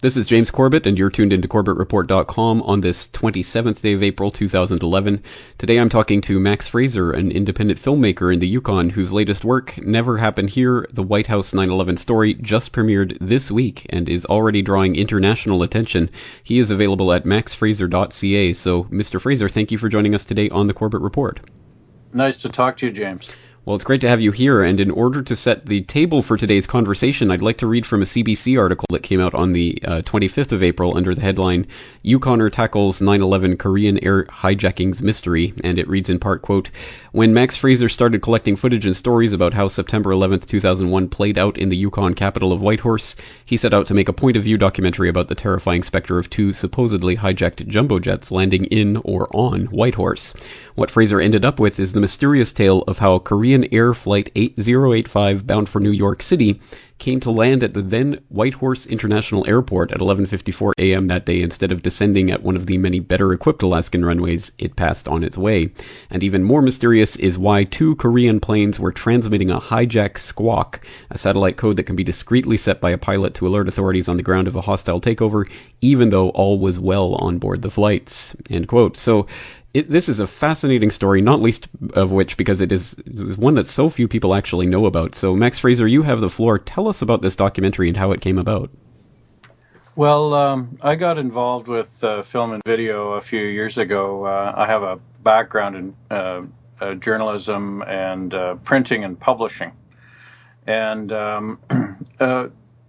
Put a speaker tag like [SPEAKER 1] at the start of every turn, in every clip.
[SPEAKER 1] This is James Corbett, and you're tuned into CorbettReport.com on this 27th day of April 2011. Today I'm talking to Max Fraser, an independent filmmaker in the Yukon whose latest work, Never Happened Here, the White House 9/11 story, just premiered this week and is already drawing international attention. He is available at maxfraser.ca. So, Mr. Fraser, thank you for joining us today on the Corbett Report.
[SPEAKER 2] Nice to talk to you, James.
[SPEAKER 1] Well, it's great to have you here, and in order to set the table for today's conversation, I'd like to read from a CBC article that came out on the 25th of April under the headline, Yukoner Tackles 9/11 Korean Air Hijackings Mystery, and it reads in part, quote, when Max Fraser started collecting footage and stories about how September 11th, 2001 played out in the Yukon capital of Whitehorse, he set out to make a point-of-view documentary about the terrifying specter of two supposedly hijacked jumbo jets landing in or on Whitehorse. What Fraser ended up with is the mysterious tale of how Korean Air Flight 8085 bound for New York City came to land at the then Whitehorse International Airport at 11:54 a.m. that day instead of descending at one of the many better-equipped Alaskan runways it passed on its way. And even more mysterious is why two Korean planes were transmitting a hijack squawk, a satellite code that can be discreetly set by a pilot to alert authorities on the ground of a hostile takeover, even though all was well on board the flights. End quote. So, this is a fascinating story, not least of which because it is one that so few people actually know about. So, Max Fraser, you have the floor. Tell us about this documentary and how it came about.
[SPEAKER 2] Well, I got involved with film and video a few years ago. I have a background in journalism and printing and publishing. And the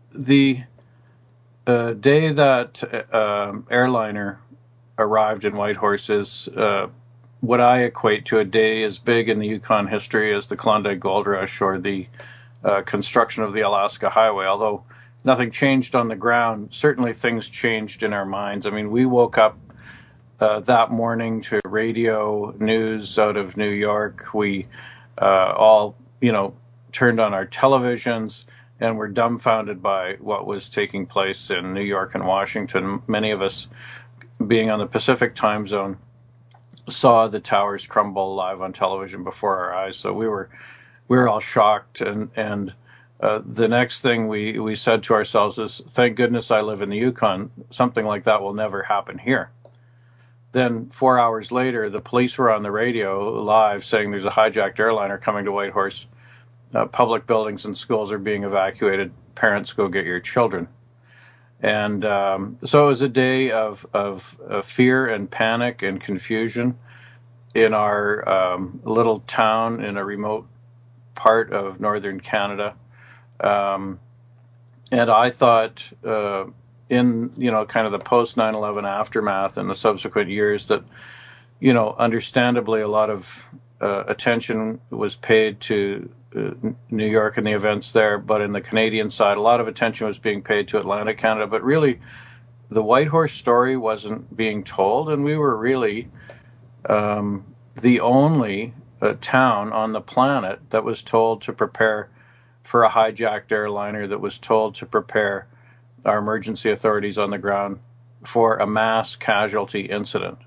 [SPEAKER 2] day that airliner arrived in Whitehorse is what I equate to a day as big in the Yukon history as the Klondike Gold Rush or the construction of the Alaska Highway. Although nothing changed on the ground, certainly things changed in our minds. I mean, we woke up that morning to radio news out of New York. We all, turned on our televisions and were dumbfounded by what was taking place in New York and Washington. Many of us, being on the Pacific time zone, saw the towers crumble live on television before our eyes. So we were all shocked. And the next thing we said to ourselves is, thank goodness I live in the Yukon. Something like that will never happen here. Then 4 hours later, the police were on the radio live saying there's a hijacked airliner coming to Whitehorse. Public buildings and schools are being evacuated. Parents, go get your children. And so it was a day of fear and panic and confusion in our little town in a remote part of northern Canada. And I thought in, kind of the post 9/11 aftermath and the subsequent years that, understandably a lot of attention was paid to New York and the events there, but in the Canadian side, a lot of attention was being paid to Atlantic Canada. But really, the Whitehorse story wasn't being told, and we were really the only town on the planet that was told to prepare for a hijacked airliner, that was told to prepare our emergency authorities on the ground for a mass casualty incident.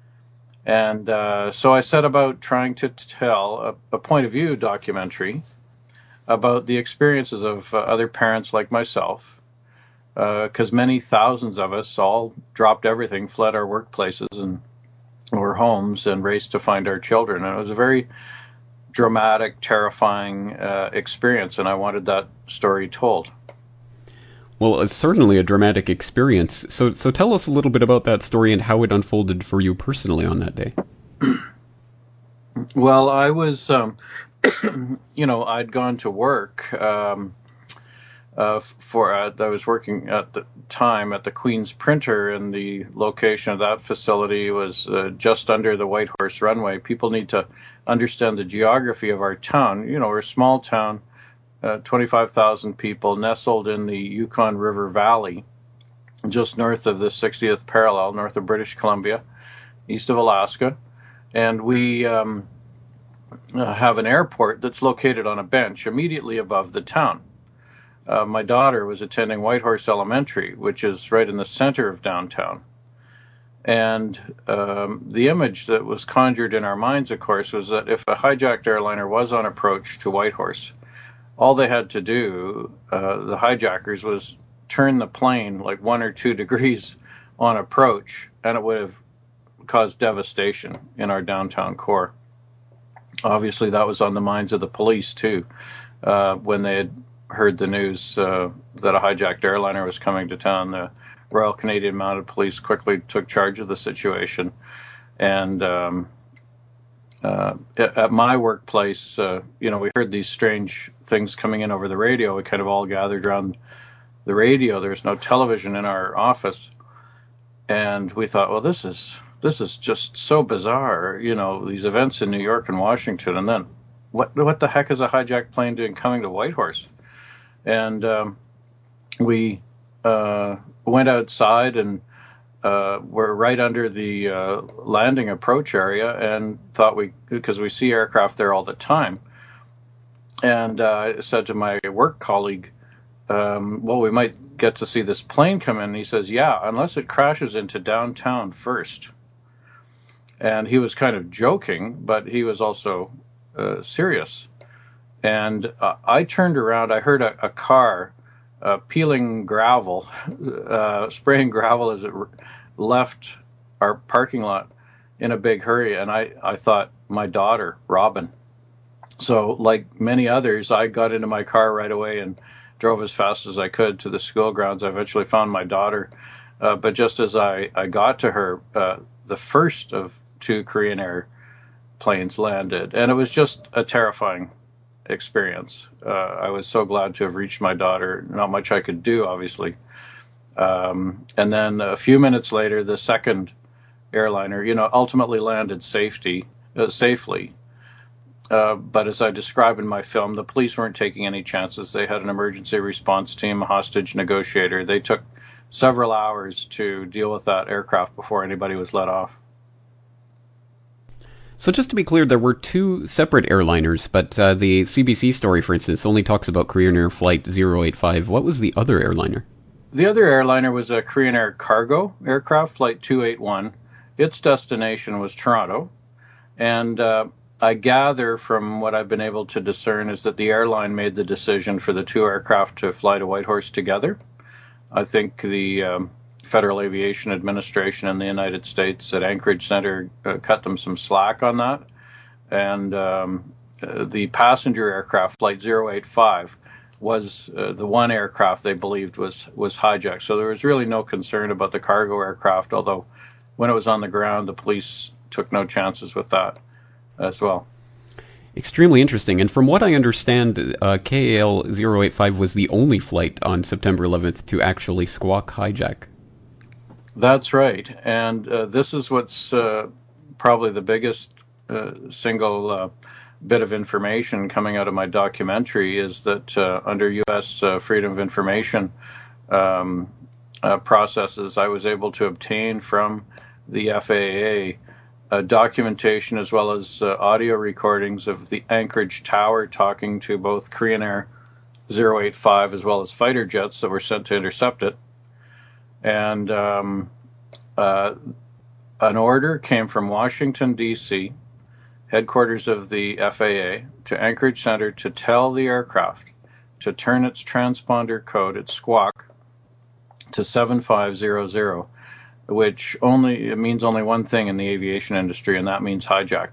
[SPEAKER 2] And so I set about trying to tell a point-of-view documentary about the experiences of other parents like myself, because many thousands of us all dropped everything, fled our workplaces and our homes, and raced to find our children. And it was a very dramatic, terrifying experience, and I wanted that story told.
[SPEAKER 1] Well, it's certainly a dramatic experience. So tell us a little bit about that story and how it unfolded for you personally on that day.
[SPEAKER 2] Well, I was, I'd gone to work I was working at the time at the Queen's Printer, and the location of that facility was just under the Whitehorse runway. People need to understand the geography of our town. We're a small town. 25,000 people nestled in the Yukon River Valley, just north of the 60th parallel, north of British Columbia, east of Alaska. And we have an airport that's located on a bench immediately above the town. My daughter was attending Whitehorse Elementary, which is right in the center of downtown. And the image that was conjured in our minds, of course, was that if a hijacked airliner was on approach to Whitehorse, all they had to do, the hijackers, was turned the plane like 1 or 2 degrees on approach, and it would have caused devastation in our downtown core. Obviously, that was on the minds of the police too, when they had heard the news that a hijacked airliner was coming to town. The Royal Canadian Mounted Police quickly took charge of the situation, and at my workplace, we heard these strange things coming in over the radio. We kind of all gathered around the radio. There's no television in our office, and we thought, well, this is just so bizarre. These events in New York and Washington, and then what the heck is a hijacked plane doing coming to Whitehorse? And we went outside, and we're right under the landing approach area, and thought because we see aircraft there all the time, and I said to my work colleague, well, we might get to see this plane come in. And he says, yeah, unless it crashes into downtown first. And he was kind of joking, but he was also serious. And I turned around. I heard a car peeling gravel, spraying gravel as it left our parking lot in a big hurry. And I thought, my daughter, Robin. So like many others, I got into my car right away and drove as fast as I could to the school grounds. I eventually found my daughter. But just as I got to her, the first of 2 Korean Air planes landed. And it was just a terrifying experience. I was so glad to have reached my daughter. Not much I could do, obviously. And then a few minutes later, the second airliner, ultimately landed safely. But as I describe in my film, the police weren't taking any chances. They had an emergency response team, a hostage negotiator. They took several hours to deal with that aircraft before anybody was let off.
[SPEAKER 1] So just to be clear, there were 2 separate airliners, but the CBC story, for instance, only talks about Korean Air Flight 085. What was the other airliner?
[SPEAKER 2] The other airliner was a Korean Air cargo aircraft, Flight 281. Its destination was Toronto. And I gather from what I've been able to discern is that the airline made the decision for the 2 aircraft to fly to Whitehorse together. I think the Federal Aviation Administration in the United States at Anchorage Center cut them some slack on that. And the passenger aircraft, Flight 085, was the one aircraft they believed was hijacked. So there was really no concern about the cargo aircraft, although when it was on the ground, the police took no chances with that as well.
[SPEAKER 1] Extremely interesting. And from what I understand, KAL 085 was the only flight on September 11th to actually squawk hijack.
[SPEAKER 2] That's right. And this is what's probably the biggest single bit of information coming out of my documentary is that under U.S. Freedom of Information processes, I was able to obtain from the FAA documentation as well as audio recordings of the Anchorage Tower talking to both Korean Air 085 as well as fighter jets that were sent to intercept it. And an order came from Washington, D.C., headquarters of the FAA, to Anchorage Center to tell the aircraft to turn its transponder code, its squawk, to 7500, which it means only one thing in the aviation industry, and that means hijack.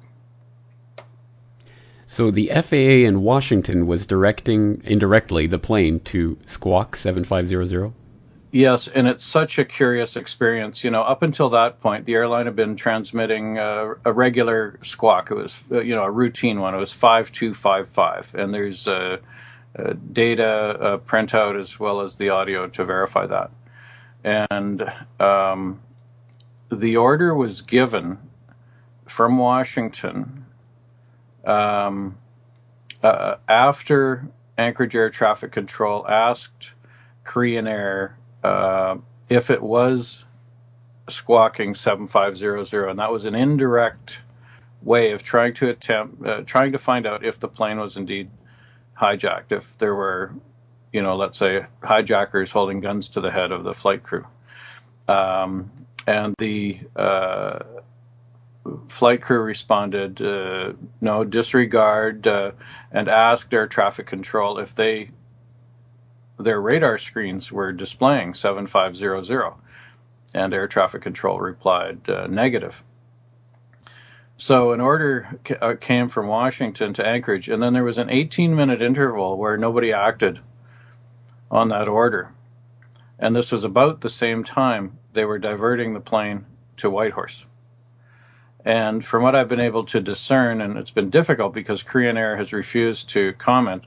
[SPEAKER 1] So the FAA in Washington was directing indirectly the plane to squawk 7500?
[SPEAKER 2] Yes, and it's such a curious experience. Up until that point, the airline had been transmitting a regular squawk. It was, a routine one. It was 5255, and there's data printout as well as the audio to verify that. And the order was given from Washington after Anchorage Air Traffic Control asked Korean Air if it was squawking 7500, and that was an indirect way of trying to find out if the plane was indeed hijacked, if there were, let's say, hijackers holding guns to the head of the flight crew. And the flight crew responded, no, disregard, and asked air traffic control if they their radar screens were displaying 7500, and air traffic control replied negative. So an order came from Washington to Anchorage, and then there was an 18-minute interval where nobody acted on that order. And this was about the same time they were diverting the plane to Whitehorse. And from what I've been able to discern, and it's been difficult because Korean Air has refused to comment,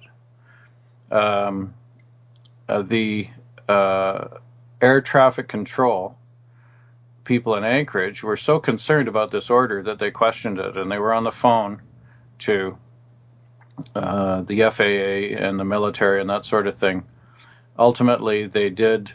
[SPEAKER 2] the air traffic control people in Anchorage were so concerned about this order that they questioned it, and they were on the phone to the FAA and the military and that sort of thing. Ultimately, they did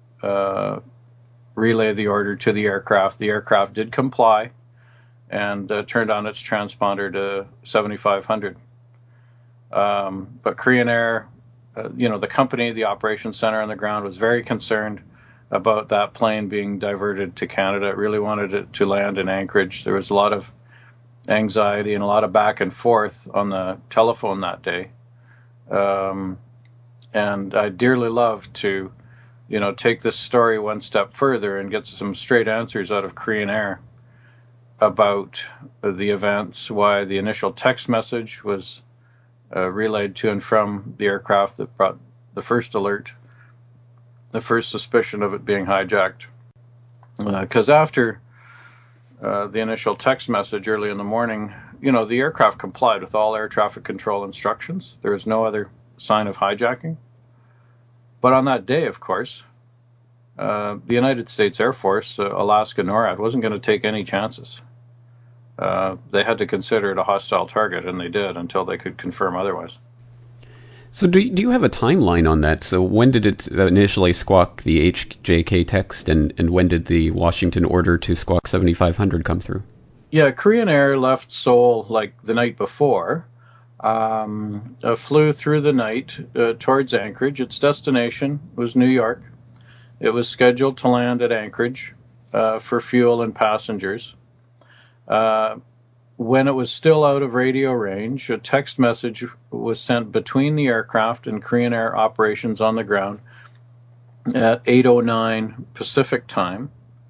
[SPEAKER 2] relay the order to the aircraft. The aircraft did comply and turned on its transponder to 7500. But Korean Air, the company, the operations center on the ground, was very concerned about that plane being diverted to Canada. It really wanted it to land in Anchorage. There was a lot of anxiety and a lot of back and forth on the telephone that day. And I dearly love to, take this story one step further and get some straight answers out of Korean Air about the events, why the initial text message was relayed to and from the aircraft that brought the first alert, the first suspicion of it being hijacked. Because after the initial text message early in the morning, the aircraft complied with all air traffic control instructions. There was no other sign of hijacking. But on that day, of course, the United States Air Force, Alaska NORAD, wasn't going to take any chances. They had to consider it a hostile target, and they did until they could confirm otherwise.
[SPEAKER 1] So do you have a timeline on that? So when did it initially squawk the HJK text, and when did the Washington order to squawk 7500 come through?
[SPEAKER 2] Yeah, Korean Air left Seoul like the night before, flew through the night towards Anchorage. Its destination was New York. It was scheduled to land at Anchorage for fuel and passengers. When it was still out of radio range, a text message was sent between the aircraft and Korean Air operations on the ground at 8:09 Pacific time.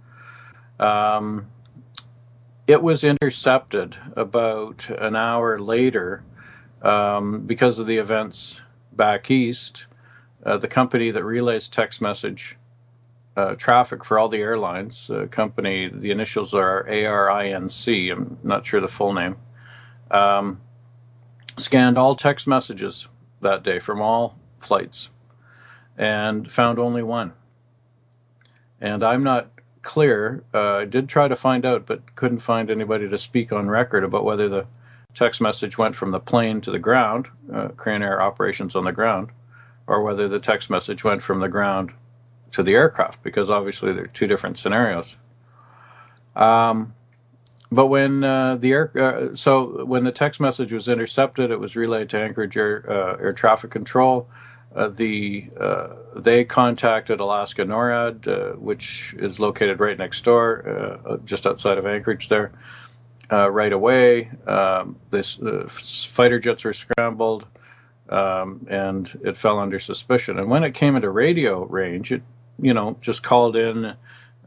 [SPEAKER 2] It was intercepted about an hour later because of the events back east. The company that relays text message traffic for all the airlines, company, the initials are ARINC, I'm not sure the full name, scanned all text messages that day from all flights and found only one. And I'm not clear, I did try to find out, but couldn't find anybody to speak on record about whether the text message went from the plane to the ground, Korean Air operations on the ground, or whether the text message went from the ground to the aircraft, because obviously they're two different scenarios. But when when the text message was intercepted, it was relayed to Anchorage Air Traffic Control. They contacted Alaska NORAD, which is located right next door, just outside of Anchorage there, right away. Fighter jets were scrambled, and it fell under suspicion. And when it came into radio range, it just called in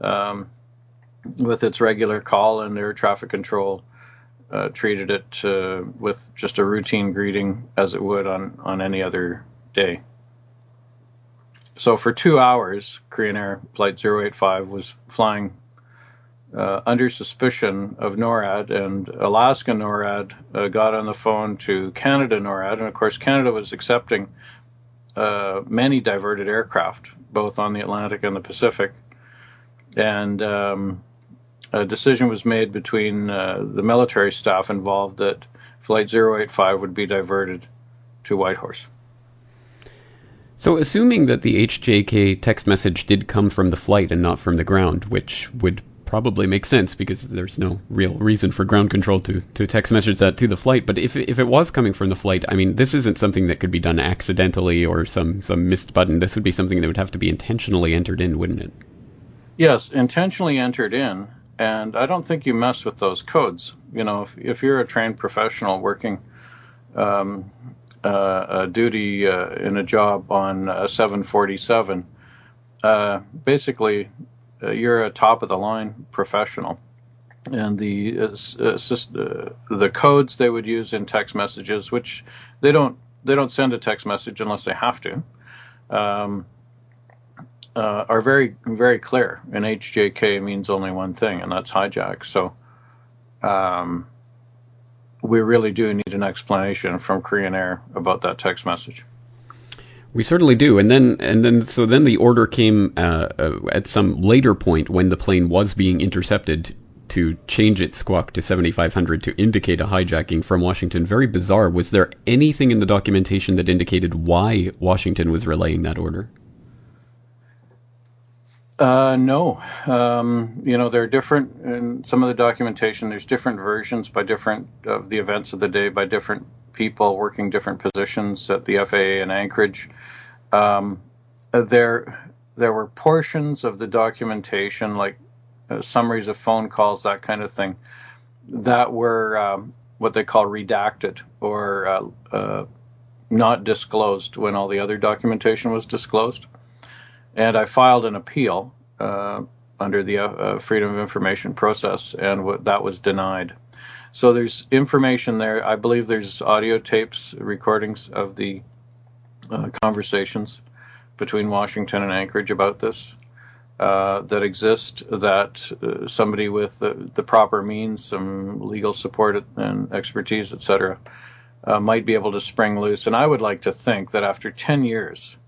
[SPEAKER 2] with its regular call, and air traffic control treated it with just a routine greeting as it would on any other day. So for 2 hours, Korean Air Flight 085 was flying under suspicion of NORAD, and Alaska NORAD got on the phone to Canada NORAD, and of course Canada was accepting many diverted aircraft, both on the Atlantic and the Pacific, and a decision was made between the military staff involved that Flight 085 would be diverted to Whitehorse.
[SPEAKER 1] So assuming that the HJK text message did come from the flight and not from the ground, which would probably make sense because there's no real reason for ground control to text message that to the flight. But if it was coming from the flight, I mean, this isn't something that could be done accidentally or some missed button. This would be something that would have to be intentionally entered in, wouldn't it?
[SPEAKER 2] Yes, intentionally entered in. And I don't think you mess with those codes. If you're a trained professional working duty in a job on a 747, basically you're a top of the line professional, and the codes they would use in text messages, which they don't send a text message unless they have to, are very, very clear. And HJK means only one thing, and that's hijack. So we really do need an explanation from Korean Air about that text message.
[SPEAKER 1] We certainly do, and then the order came at some later point when the plane was being intercepted to change its squawk to 7500 to indicate a hijacking from Washington. Very bizarre. Was there anything in the documentation that indicated why Washington was relaying that order?
[SPEAKER 2] No. There are different, in some of the documentation, there's different versions by different of the events of the day by different people working different positions at the FAA in Anchorage. There were portions of the documentation, like summaries of phone calls, that kind of thing, that were what they call redacted or not disclosed when all the other documentation was disclosed. And I filed an appeal under the Freedom of Information process, and that was denied. So there's information there. I believe there's audio tapes, recordings of the conversations between Washington and Anchorage about this that exist, that somebody with the proper means, some legal support and expertise, etc., might be able to spring loose. And I would like to think that after 10 years,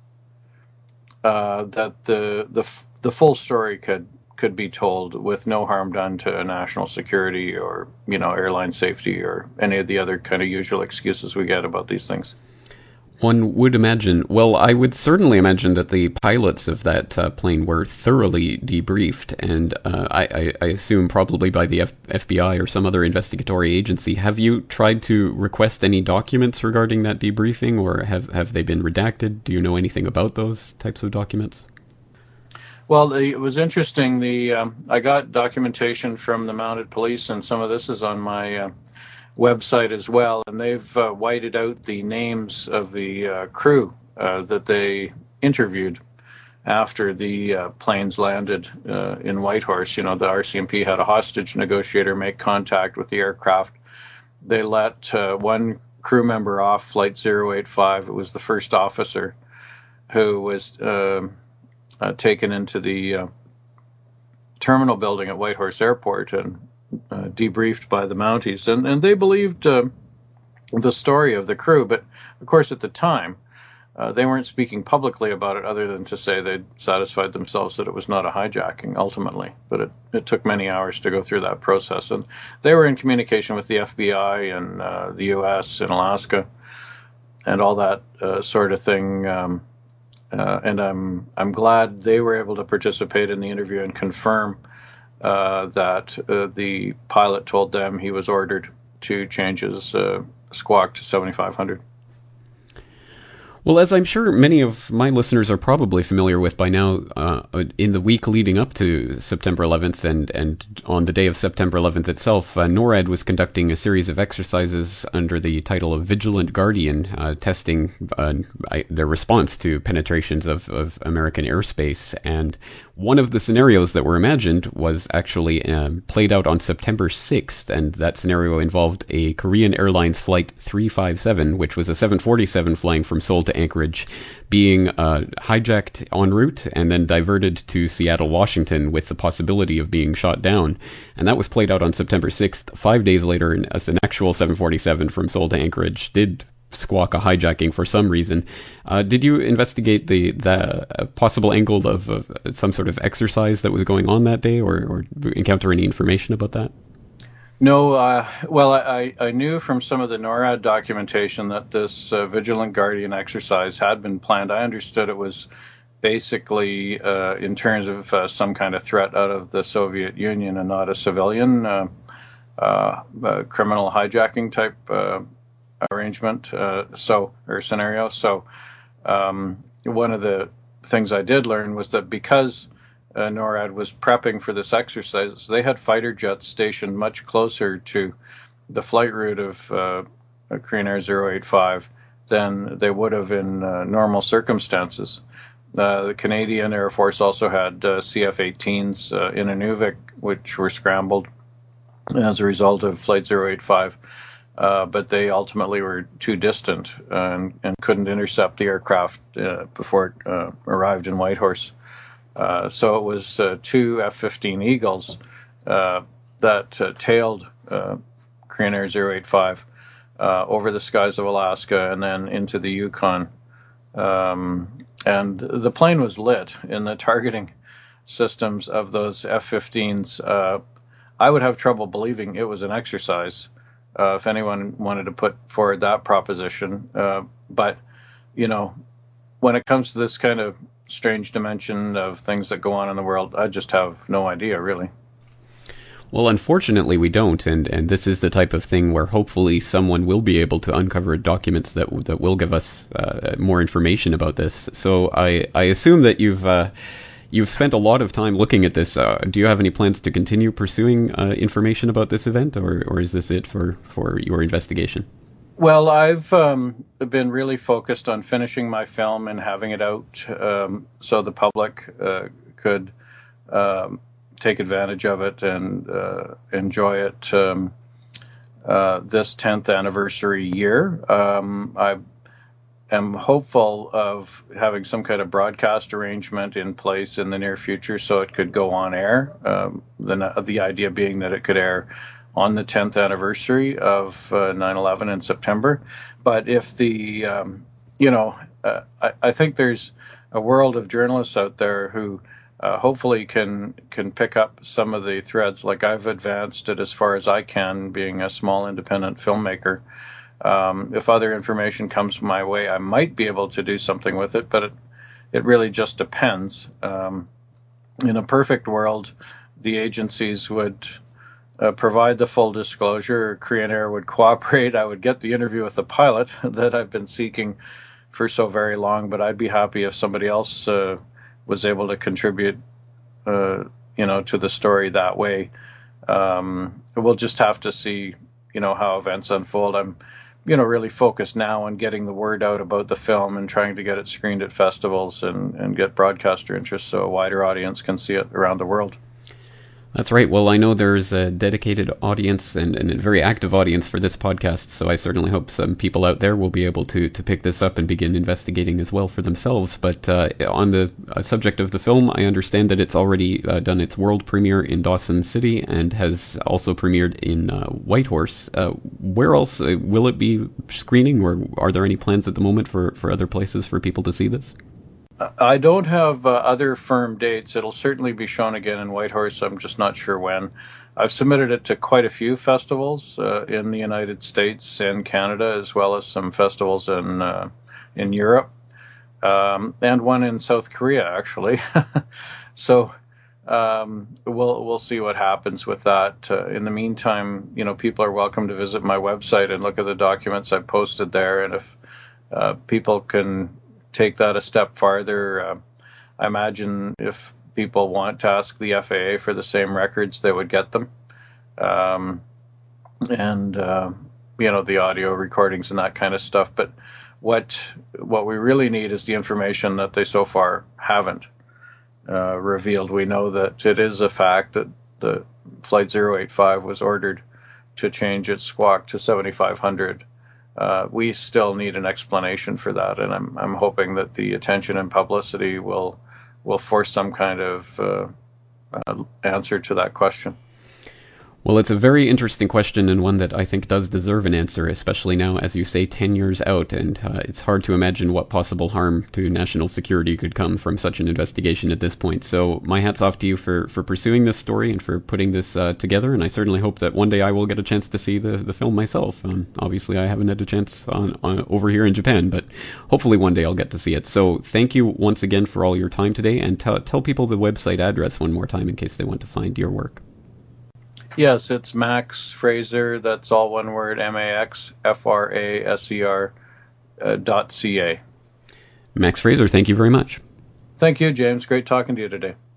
[SPEAKER 2] that the full story could be told with no harm done to national security or airline safety or any of the other kind of usual excuses we get about these things.
[SPEAKER 1] One would imagine. Well, I would certainly imagine that the pilots of that plane were thoroughly debriefed, and I assume probably by the FBI or some other investigatory agency. Have you tried to request any documents regarding that debriefing, or have they been redacted? Do you know anything about those types of documents?
[SPEAKER 2] Well, it was interesting. I got documentation from the Mounted Police, and some of this is on my website as well, and they've whited out the names of the crew that they interviewed after the planes landed in Whitehorse. The RCMP had a hostage negotiator make contact with the aircraft. They let one crew member off, Flight 085. It was the first officer who was taken into the terminal building at Whitehorse Airport and debriefed by the Mounties, and they believed the story of the crew. But of course, at the time, they weren't speaking publicly about it, other than to say they'd satisfied themselves that it was not a hijacking ultimately. But it took many hours to go through that process, and they were in communication with the FBI and the U.S. and Alaska and all that sort of thing. And I'm glad they were able to participate in the interview and confirm that the pilot told them he was ordered to change his squawk to 7500.
[SPEAKER 1] Well, as I'm sure many of my listeners are probably familiar with by now, in the week leading up to September 11th and on the day of September 11th itself, NORAD was conducting a series of exercises under the title of Vigilant Guardian, testing their response to penetrations of American airspace. And one of the scenarios that were imagined was actually played out on September 6th, and that scenario involved a Korean Airlines Flight 357, which was a 747 flying from Seoul to Anchorage, being hijacked en route and then diverted to Seattle, Washington, with the possibility of being shot down. And that was played out on September 6th. 5 days later, as an actual 747 from Seoul to Anchorage did squawk a hijacking for some reason. Did you investigate the possible angle of some sort of exercise that was going on that day, or encounter any information about that?
[SPEAKER 2] No, well, I knew from some of the NORAD documentation that this Vigilant Guardian exercise had been planned. I understood it was basically in terms of some kind of threat out of the Soviet Union and not a civilian criminal hijacking type arrangement or scenario. So one of the things I did learn was that because NORAD was prepping for this exercise, they had fighter jets stationed much closer to the flight route of Korean Air 085 than they would have in normal circumstances. The Canadian Air Force also had CF-18s in Inuvik, which were scrambled as a result of Flight 085, but they ultimately were too distant and couldn't intercept the aircraft before it arrived in Whitehorse. So it was two F-15 Eagles that tailed Korean Air 085 over the skies of Alaska and then into the Yukon. And the plane was lit in the targeting systems of those F-15s. I would have trouble believing it was an exercise if anyone wanted to put forward that proposition. But, you know, when it comes to this kind of strange dimension of things that go on in the world, I just have no idea, really.
[SPEAKER 1] Well, unfortunately, we don't, and this is the type of thing where hopefully someone will be able to uncover documents that will give us more information about this. So I assume that you've spent a lot of time looking at this. Do you have any plans to continue pursuing information about this event, or is this it for your investigation?
[SPEAKER 2] Well, I've been really focused on finishing my film and having it out so the public could take advantage of it and enjoy it this 10th anniversary year. I am hopeful of having some kind of broadcast arrangement in place in the near future so it could go on air. The idea being that it could air on the 10th anniversary of 9/11 in September. But if I think there's a world of journalists out there who hopefully can pick up some of the threads. Like I've advanced it as far as I can, being a small independent filmmaker. If other information comes my way, I might be able to do something with it, but it really just depends. In a perfect world, the agencies would provide the full disclosure. Korean Air would cooperate. I would get the interview with the pilot that I've been seeking for so very long, but I'd be happy if somebody else was able to contribute, to the story that way. We'll just have to see, how events unfold. I'm, really focused now on getting the word out about the film and trying to get it screened at festivals and get broadcaster interest so a wider audience can see it around the world.
[SPEAKER 1] That's right. Well, I know there's a dedicated audience and a very active audience for this podcast, so I certainly hope some people out there will be able to pick this up and begin investigating as well for themselves. But on the subject of the film, I understand that it's already done its world premiere in Dawson City and has also premiered in Whitehorse. Where else will it be screening, or are there any plans at the moment for other places for people to see this?
[SPEAKER 2] I don't have other firm dates. It'll certainly be shown again in Whitehorse. I'm just not sure when. I've submitted it to quite a few festivals in the United States and Canada, as well as some festivals in Europe, and one in South Korea, actually. So we'll see what happens with that. In the meantime, people are welcome to visit my website and look at the documents I posted there. And if people can take that a step farther, I imagine if people want to ask the FAA for the same records, they would get them. The audio recordings and that kind of stuff. But what we really need is the information that they so far haven't revealed. We know that it is a fact that the Flight 085 was ordered to change its squawk to 7500. We still need an explanation for that, and I'm hoping that the attention and publicity will force some kind of answer to that question.
[SPEAKER 1] Well, it's a very interesting question, and one that I think does deserve an answer, especially now, as you say, 10 years out, and it's hard to imagine what possible harm to national security could come from such an investigation at this point. So my hat's off to you for pursuing this story and for putting this together, and I certainly hope that one day I will get a chance to see the film myself. Obviously, I haven't had a chance on over here in Japan, but hopefully one day I'll get to see it. So thank you once again for all your time today, and tell people the website address one more time in case they want to find your work.
[SPEAKER 2] Yes, it's Max Fraser. That's all one word, MAXFRASER.ca.
[SPEAKER 1] Max Fraser, thank you very much.
[SPEAKER 2] Thank you, James. Great talking to you today.